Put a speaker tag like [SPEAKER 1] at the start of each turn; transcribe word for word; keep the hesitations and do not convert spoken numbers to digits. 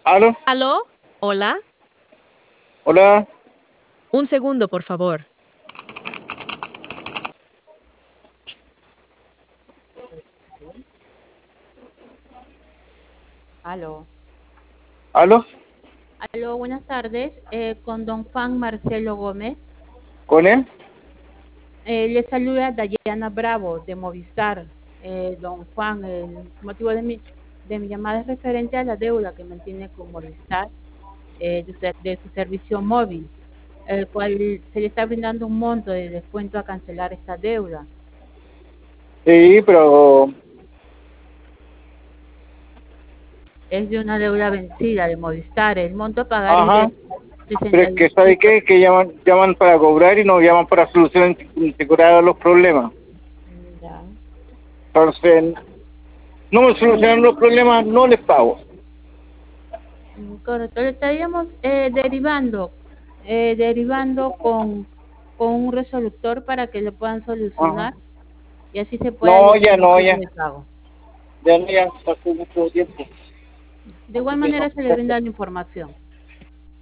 [SPEAKER 1] ¿Aló?
[SPEAKER 2] ¿Aló? ¿Hola?
[SPEAKER 1] ¿Hola?
[SPEAKER 2] Un segundo, por favor.
[SPEAKER 3] Aló.
[SPEAKER 1] ¿Aló?
[SPEAKER 3] Aló, buenas tardes. Eh, con don Juan Marcelo Gómez.
[SPEAKER 1] ¿Con él?
[SPEAKER 3] Eh, le saluda Dayana Bravo de Movistar. Eh, don Juan, el motivo de mi, de mi llamada es referente a la deuda que mantiene con Movistar eh, de, su, de su servicio móvil, el cual se le está brindando un monto de descuento a cancelar esta deuda.
[SPEAKER 1] Sí, pero...
[SPEAKER 3] Es de una deuda vencida de Movistar. El monto a pagar es
[SPEAKER 1] Ajá.
[SPEAKER 3] de
[SPEAKER 1] Pero
[SPEAKER 3] sesenta
[SPEAKER 1] es
[SPEAKER 3] y
[SPEAKER 1] que,
[SPEAKER 3] un
[SPEAKER 1] ¿sabe
[SPEAKER 3] mil
[SPEAKER 1] qué? Que llaman, llaman para cobrar y no llaman para solucionar integrar los problemas.
[SPEAKER 3] Ya.
[SPEAKER 1] Entonces, no me solucionan los problemas, no les pago.
[SPEAKER 3] Mm, Correcto, le estaríamos eh, derivando, eh, derivando con, con un resolutor para que lo puedan
[SPEAKER 1] Ajá.
[SPEAKER 3] solucionar y así se pueda
[SPEAKER 1] No,
[SPEAKER 3] liberar
[SPEAKER 1] ya
[SPEAKER 3] el
[SPEAKER 1] no,
[SPEAKER 3] flujo
[SPEAKER 1] ya.
[SPEAKER 3] de pago.
[SPEAKER 1] Ya no, ya pasó mucho tiempo.
[SPEAKER 3] De igual
[SPEAKER 1] Así que no.
[SPEAKER 3] manera se le brinda la información.